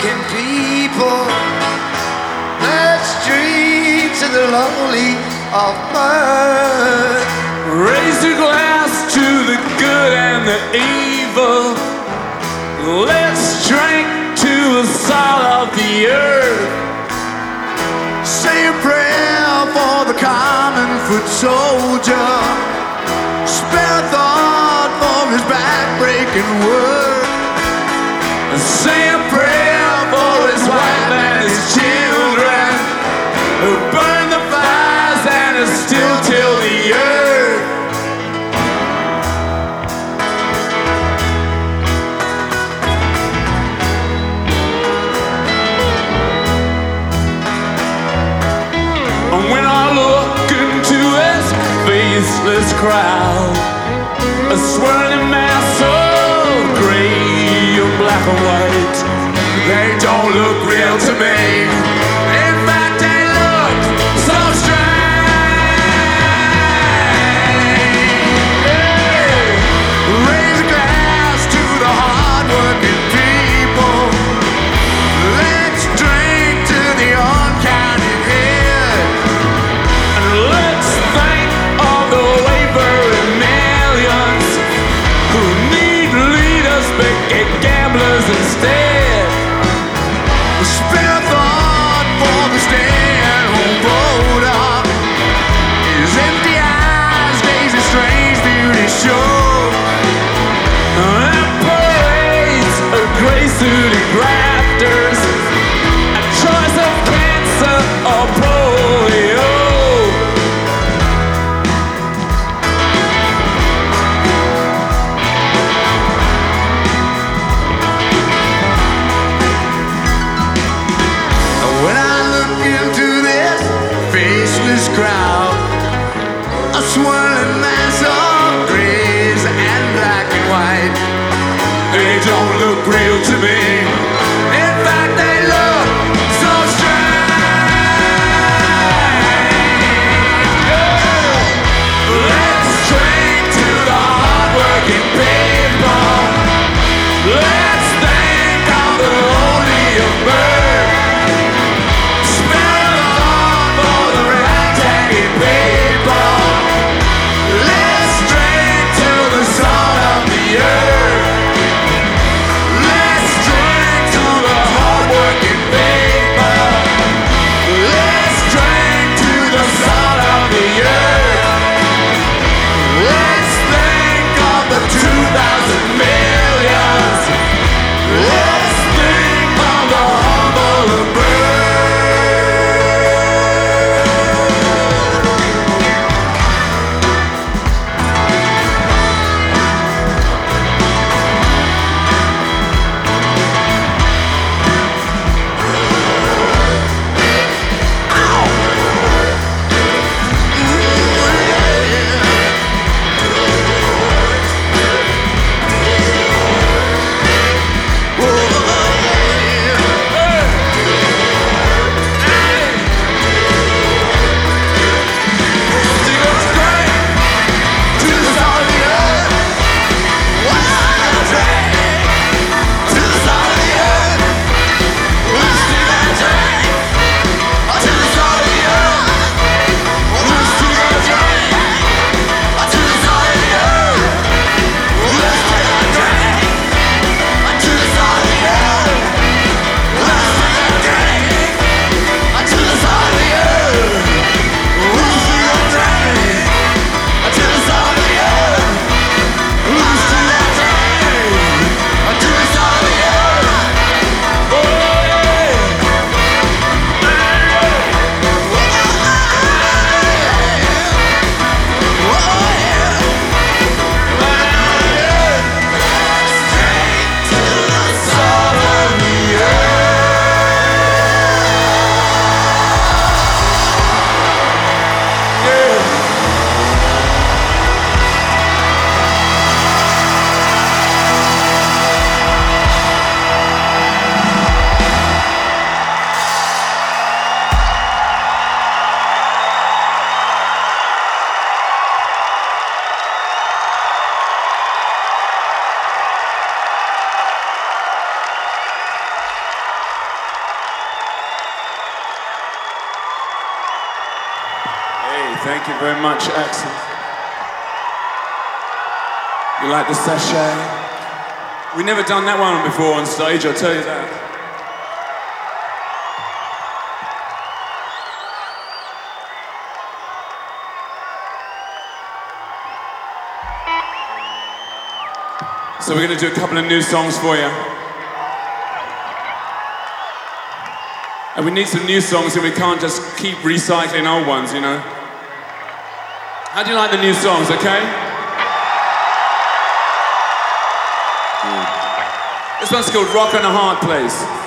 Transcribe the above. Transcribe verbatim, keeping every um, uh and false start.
working people. Let's drink to the lonely of mine. Raise a glass to the good and the evil. Let's drink to the salt of the earth. Say a prayer for the common foot soldier. Spare a thought for his back-breaking work. Say a prayer for his wife and his children who burn the fires and who still till the earth. And when I look into this faceless crowd, a swirling mass of gray and black and white, they don't look real to me. In fact, they look so strange. Hey, raise a glass to the hard-working people. Let's drink to the uncounted head. And let's think of the wavering millions who need leaders, but get gamblers instead. Spare a thought for the stay-at-home voter. His empty eyes gaze a strange beauty show. And parades of gray-suited grafters, a choice of cancer or polio. When I look into this faceless crowd, a swirling mass of grays and black and white, They don't look real to me. in fact they look so strange. Let's drink to the hard-working people. Let's think of the lonely of birth. Spare a thought for the ragtag people. Thank you very much, Axel. You like the sachet? We've never done that one before on stage, I'll tell you that. So we're going to do a couple of new songs for you. And we need some new songs, and we can't just keep recycling old ones, you know? How do you like the new songs, okay? Mm. This one's called Rock on a Hard Place.